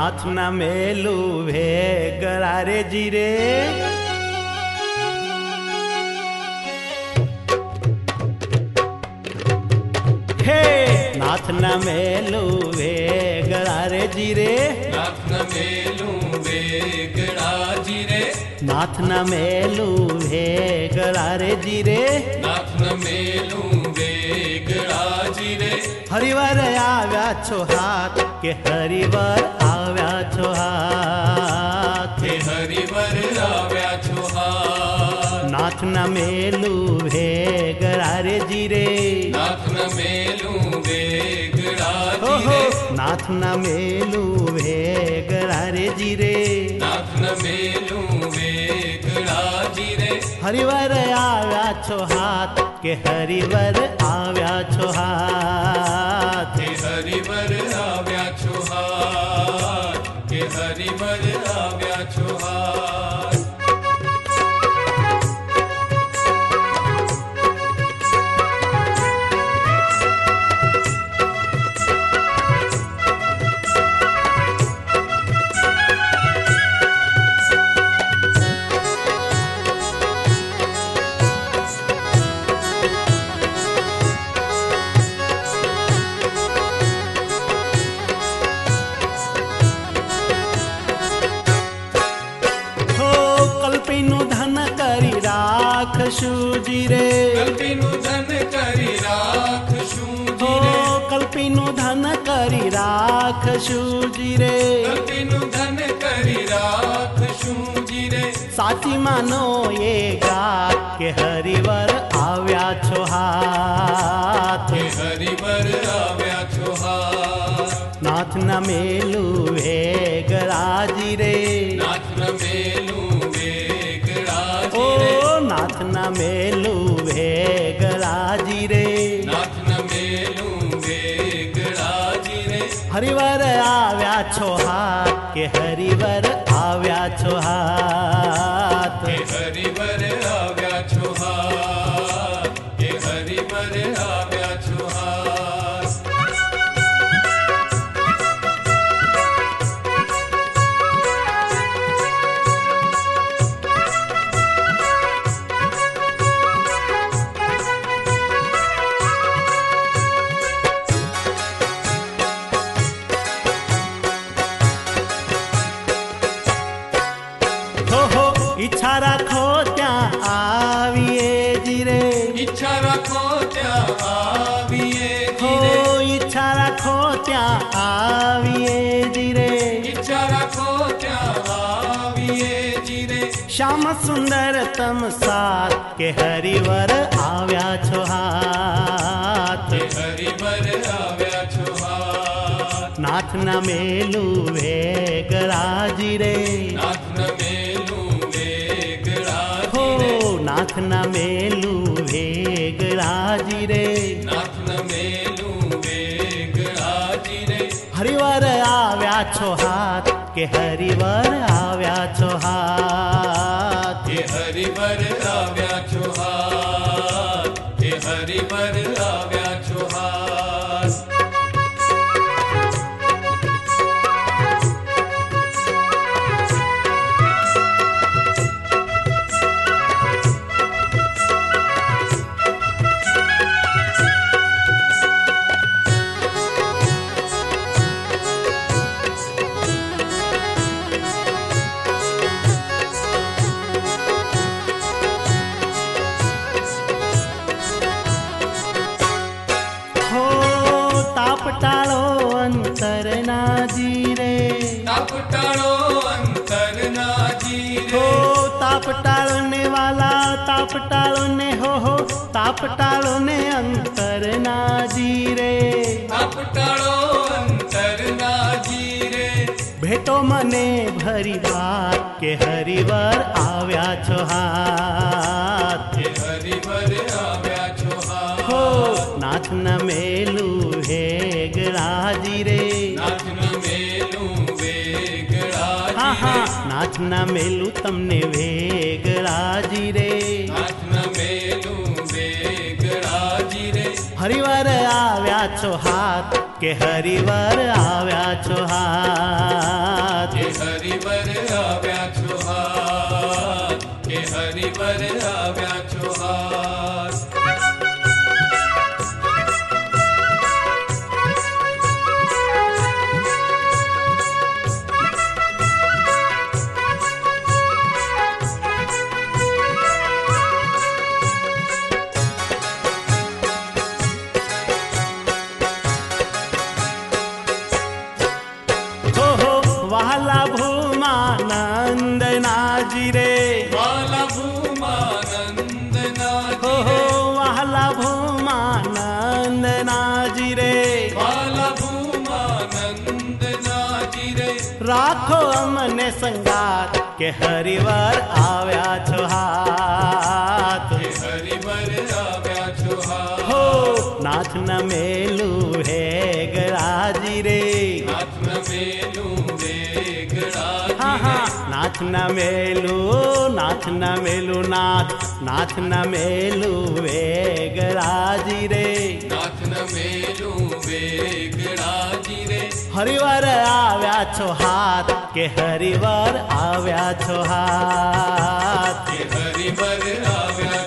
नाथ न मेलू भेगड़ा रे जीरे। हे नाथ न मेलू भेगड़ा रे जीरे। नाथ न मेलू भेगड़ा जीरे। नाथ न मेलू भेगड़ा रे जीरे। नाथ न मेलू भेगड़ा जीरे। हरिवर आव्या छो हाथ के हरिवर आव्या छो हाथ। हे हरिवर आव्या छो हाथ। नाथ न मेलू भेगड़ा रे जीरे। नाथ न मेलू भेगड़ा जीरे। नाथ न मेलू भेगड़ा रे जीरे। नाथ न मेलू भेगड़ा जीरे। हरिवर आव्या छो हाथ के हरिवर आव्या छो हाथ। हे हरिवर आव्या छो हाथ। हे हरिवर आव्या छो हाथ। शूजिरे कल्पिनु धन करी राख शूजिरे। कल्पिनु धन करी राख शूजिरे। कल्पिनु धन करी राख शूजिरे। साची मानो ये गात के हरिवर आव्या छो हाथ। हे हरिवर आव्या छो हाथ। नाथ न मेलू भेगड़ा जीरे। नाथ न मेलू भेगड़ा जीरे। नाथ न मेलू भेगड़ा जीरे। नाथ न मेलू भेगड़ा जीरे। हरिवर आव्या छो हाथ के हरिवर आव्या छो हाथ। हे हरिवर आव्या छो हाथ। हे हरिवर आव्या छो हाथ। इच्छा रखो त्या आविए जीरे। इच्छा रखो त्या आविए जीरे। इच्छा रखो त्या आविए जीरे। इच्छा रखो त्या आविए जीरे। श्याम सुंदर तम साथ के हरिवर आव्या छो हाथ। हे हरिवर आव्या छो हाथ। नाथ न मेलू भेगड़ा जीरे। नाथ न मेलू भेगड़ा जीरे। नाथ न मेलू भेगड़ा जीरे। नाथ न मेलू भेगड़ा जीरे। हरिवर आव्या छो हाथ के हरिवर आव्या छो हाथ। हे हरिवर आव्या छो हाथ। हे हरिवर आव्या छो हाथ। टाळो अंतर ना जीरे। ताप टाळो अंतर ना जीरे। ताप टाळने वाला ताप टाळने हो ताप टाळने अंतर ना जीरे। ताप टाळो अंतर ना जीरे। भेटो मने भरी बात के हरिवर आव्या छो हाथ। हे हरिवर आव्या छो हाथ। नाथ न मेलू भेगड़ा जीरे। नाथ न मेलू भेगड़ा जीरे। नाथ न मेलू तमने भेगड़ा जीरे। नाथ न मेलू भेगड़ा जीरे। हरिवर आव्या છો હાથ કે હરિવર આવ્યા છો હાથ કે હરિવર આવ્યા છો હાથ કે હરિવર આવ્યા છો હાથ વહાલા ભૂમાનંદ નાજી રે વાલા ભૂમાનંદના હો વહાલા ભૂમાનંદ નાજી રે વાલા ભૂમાનંદના જીરે રાખો અમને સંગાત કે હરિવર આવ્યા છો હાથ કે હરિવર આવ્યા છો હાથ હો નાથ ન મેલું હે ગરાજી રે નાથ ન મેલું હા હા નાથ ન મેલું નાથ ન મેલું નાથ નાથ ન મેલું વેગરાજી રે નાથ ન મેલું વેગળાજી રે હરિવર આવ્યા છો હાથ કે હરિવર આવ્યા છો હાથ કે હરિવર આવ્યા